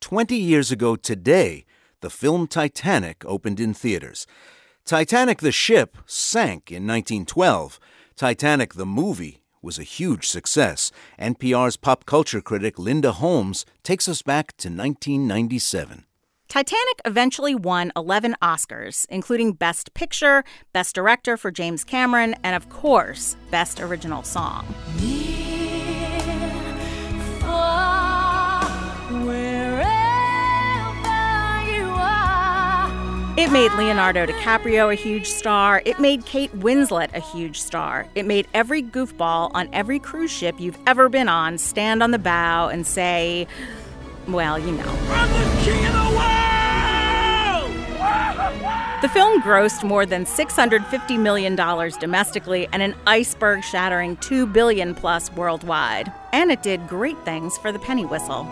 20 years ago today, the film Titanic opened in theaters. Titanic the ship sank in 1912. Titanic the movie was a huge success. NPR's pop culture critic Linda Holmes takes us back to 1997. Titanic eventually won 11 Oscars, including Best Picture, Best Director for James Cameron, and of course, Best Original Song. It made Leonardo DiCaprio a huge star. It made Kate Winslet a huge star. It made every goofball on every cruise ship you've ever been on stand on the bow and say, well, you know. I'm the king of the world! The film grossed more than $650 million domestically and an iceberg-shattering $2 billion plus worldwide. And it did great things for the penny whistle.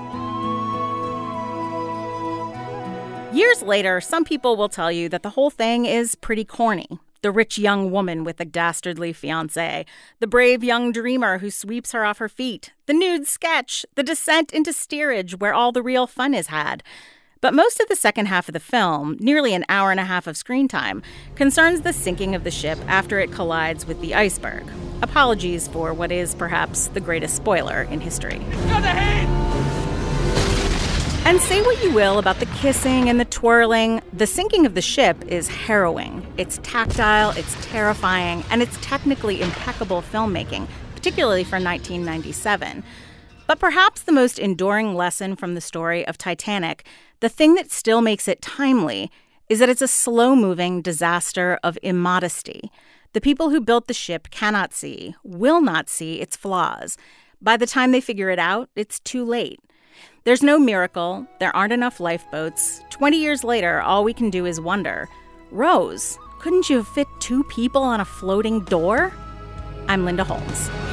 Years later, some people will tell you that the whole thing is pretty corny. The rich young woman with a dastardly fiancé, the brave young dreamer who sweeps her off her feet, the nude sketch, the descent into steerage where all the real fun is had. But most of the second half of the film, nearly an hour and a half of screen time, concerns the sinking of the ship after it collides with the iceberg. Apologies for what is perhaps the greatest spoiler in history. Got the head! And say what you will about the kissing and the twirling, the sinking of the ship is harrowing. It's tactile, it's terrifying, and it's technically impeccable filmmaking, particularly for 1997. But perhaps the most enduring lesson from the story of Titanic, the thing that still makes it timely, is that it's a slow-moving disaster of immodesty. The people who built the ship cannot see, will not see its flaws. By the time they figure it out, it's too late. There's no miracle. There aren't enough lifeboats. 20 years later, all we can do is wonder, Rose, couldn't you have fit 2 people on a floating door? I'm Linda Holmes.